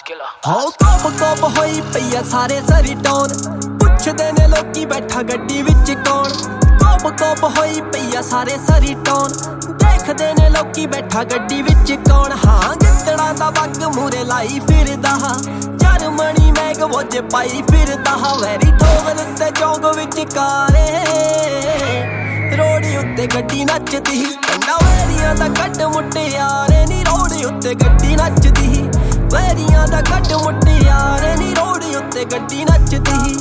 हाँ कोप कोप होई पई सारे सरी टोन पुछदे ने लोकी बैठा गड्डी विच कौन। कोप कोप होई पई सारे सरी टोन देखदे ने लोकी बैठा गड्डी विच कौन। हाँ गिद्दड़ा दा पग मूरे लाई फिरदा जर्मनी मैग वोजे पाई फिरदा वैरी ठोगल ते चौंक विच कारे रोड़ी उत्ते गड्डी नचदी कंडा वैरियां दा कट मुटियारे नी रोड़ी उत्ते गड्डी नचदी वैरियां दा कट मुटियारे नी रोड़ी उत्ते गड्डी नचदी।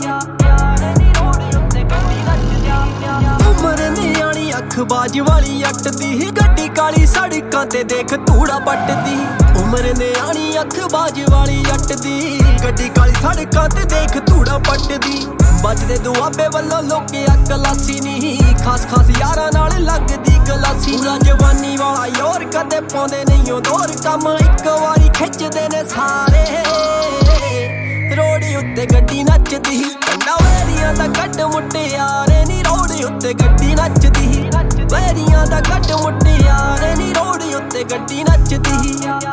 उमर नियाणी अख बाज वाली अट दी गड्डी काली सड़कां ते देख धूड़ा पटदी। उमर नियाणी अख बाज वाली अट दी गड्डी काली सड़कां ते देख धूड़ा पटदी। बजदे दुआबे वल्लों लोके अकलासी नी खास खास यारां नाल लगदी गलासी। पूरा जवानी वाला योर कदे पाउंदे नहीं ओ दोर कम इक वारी खिचदे ने सारे रोड़ी उत्ते गड्डी नचदी कंडा वैरियां दा कट मुटियारे नी रोड़ी उत्ते गड्डी नचदी वैरियां दा कट मुटियारे नी रोड़ी उत्ते गड्डी नचदी।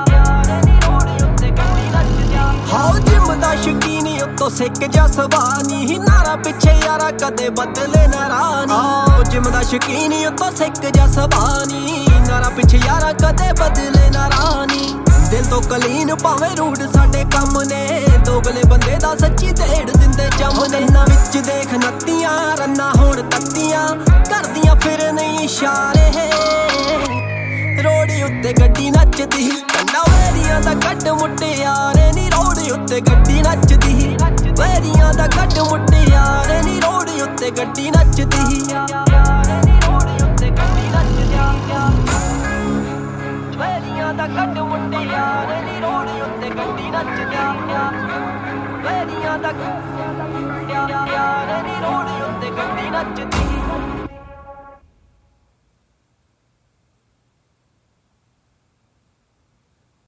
हाँ जिम दा शकीनी उत्तों सिक जा सवानी नारा पिछे यारा कदे बदले ना रानी। जिम दा शकीनी उत्तों सिक जा सवानी नारा पिछे यारा कदे बदले ना रानी। दिल तो कलीन भावे रूड साडे कम ने दोगले बंदे दा सच्ची देड़ दिंदे जमने। ना विच देख नत्तियां रन्ना होण तत्तियां करदियां फिर नहीं इशारे रोड़ी उत्ते गड्डी नचदी कंडा वैरियां दा कट मुटियारे नी रोड़ी उत्ते गड्डी नचदी वैरियां दा कट मुटियारे नी रोड़ी उत्ते गड्डी नचदी। वैरियां दा कट मुटियारे नी रोड़ी उत्ते गड्डी नचदी वैरियां दा कट मुटियारे नी रोड़ी उत्ते गड्डी नचदी।